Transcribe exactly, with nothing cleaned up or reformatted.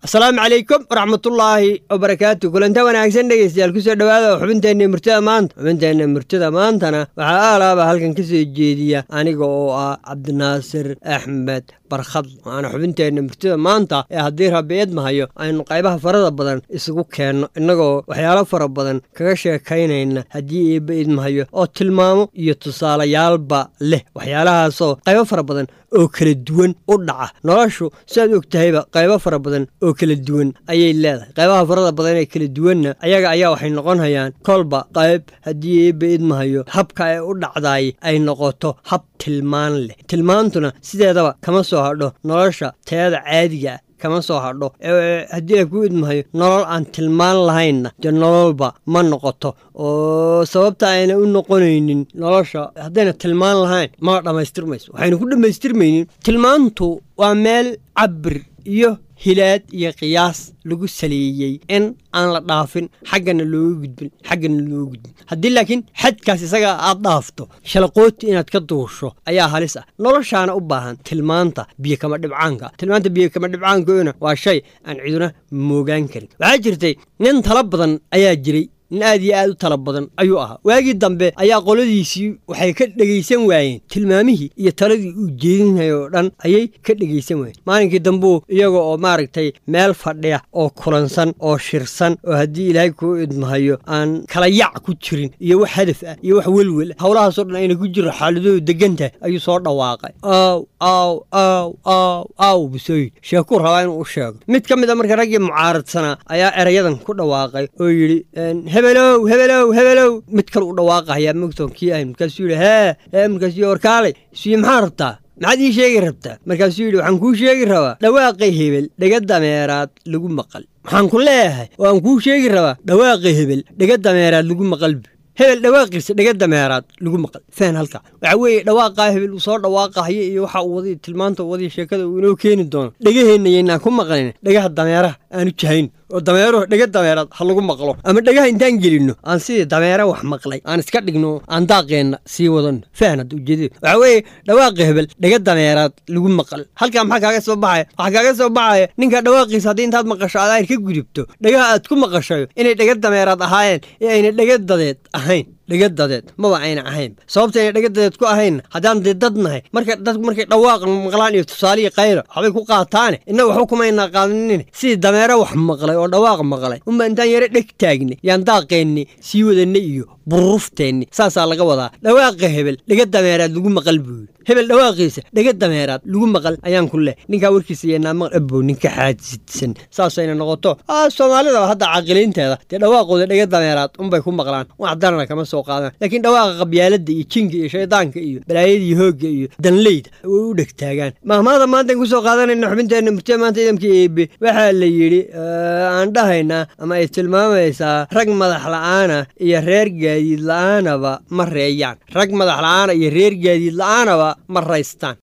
السلام عليكم ورحمة الله وبركاته. كل أنت وأنا أحسن دقيس جال كسر دواء وحبنت إني مرتدى مانت وحبنت إني مرتدى مانت أنا وعلى بهالك كسر الجديدية أنا جوا عبد الناصر أحمد برخض وأنا حبنت إني مرتدى مانت هديرها بيد ما هيو أنا قايبها فرض بدن يسقوك كأنه إنه جو وحياله فرض بدن كرشة كينه إنه هدي بيد ما هيو أو تلمامو يتصال يالبا له وحيالها صو قايبها فرض بدن oo kala duwan u dhaca noloshu saad ogtahayba qaybo fara badan oo kala duwan ayay leedahay qaybaha farada badan ee kala duwanna ayaga ayaa waxay noqon hayaan kolba qayb hadii beed mahayo habka ay u dhacday ay noqoto hab tilmaan leh tilmaantuna sideedaba kama soo hadho nolosha teeda caadiga kama soo hadho hadii ay ku idmahayo nolol aan tilmaan lahayn de nololba ma noqoto oo sababta ayna u noqonaynin nolosha hadayna tilmaan lahayn ma dhamaystirmayso waxaynu ku dhamaystirmaynin tilmaantu waa meel cabir iyo hilaad iyo qiyaas lagu saleeyay in aan la dhaafin xaggana loogu gudbin xaggana loogu gudbin haddii laakiin xadkaas isaga aad dhaafto shalaqooti inaad ka duusho ayaa halis ah noloshaana u baahan tilmaanta biyo kama dhibcaanka tilmaanta biyo kama dhibcaankoona waa shay aan ciduna moogaan karin waxaa jirtay nin tala badan ayaa jiray nin aad iyo aad u tala badan ayuu ahaa waagii dambe ayaa qoladiisii waxay ka dhagaysan waayeen tilmaamihii iyo taladii uu jeedinayo oo dhan ayay ka dhagaysan waayeen maalinkii dambe iyaga oo maaragtay meel fadhiya oo kulansan oo shirsan oo haddii ilaahay kuu idmahayo aan kala yac ku jirin iyo wax hadaf ah iyo wax welwel howlahaasoo dhan ayna ku jiro xaaladoodu degan tahay ayuu soo dhawaaqay aw aw aw aw aw busooy sheekuu rabaa inuu u sheego mid ka mid a marka raggii mucaaradsanaa ayaa erayadan ku dhawaaqay oo yidhi hebelow hebelow hebelow mid kale u dhawaaqayaa mogtoonkii ahay markaasuu yidhi hee hee markaasuu yidhi warkaalay suyi maxaa rabtaa maxaad ii sheegi rabtaa markaasuu yidhi waxaan kuu sheegi rabaa dhawaaqay hebel dhega dameeraad lagu maqal waxaan ku leeyahay oo aan kuu sheegi rabaa dhawaaqay hebel dhega dameeraad lagu maqal hebel dhawaaqiisa dhega dameeraad lagu maqal faan halka waxa weeye dhawaaqaa hebel uu soo dhawaaqayo iyo waxa uu wadi tilmaanta wadi sheekada uu inoo keeni doono dhagaheennayna ku maqalin dhagaha dameeraha aanu jahayn oo dameeruhu dhega dameeraad ha lagu maqlo ama dhagaha intaan gelino aan sidii dameera wax maqlay aan iska dhigno aan daaqeenna sii wadan faanad ujeedada waxa weeye dhawaaqa hebel dhega dameeraad lagu maqal halka maxaa kaaga soo baxay waxa kaaga soo baxay ninka dhawaaqiisa hadii intaad maqasho aad ka gudubto dhagaha aad ku maqashayo inay dhega dameeraad ahaayeen ee ayna dhega dadeed ahayn dhega dadeed maba ayna ahayn sababta ay dhega dadeed ku ahayn hadaan dad nahay marka dadku markay dhawaaq maqlaan iyo tusaaliye qayro waxay ku qaataan inna wax xukumayna qaadanin si dameera wax maqlay oo dhawaaq maqlay uma intaan yare dheg taagnay yaan daaqeenni sii wadanay iyo burufteeni saasa laga wadaa dhawaaqa hebel dhega dameeraad lagu maqal buu hebel dhawaaqiisa dhega dameeraad lagu maqal ayaan ku leh ninka warkiisa yeena ma abo ninka xaadsidsan saasayna noqoto ah Soomaalida hadda caqilinteeda de dhawaaqooda dhega dameeraad un bay ku maqlaan wax darana kama soo qaadan laakiin dhawaaqa qabyaalada iyo jinka iyo shaydaanka iyo balaayada iyo hooga iyo danleyd way u dhegtaagaan mahmaada maanta ku soo qaadanayna xubinteena murtay maanta idamkii eebe waxa la yiri aan dhahaynaa ama ay tilmaamaysaa rag madax la'aana iyo reer gaadiid la'aanaba ma reeyaan rag madax la'aana iyo reer gaadiid la'aanaba ma raystaan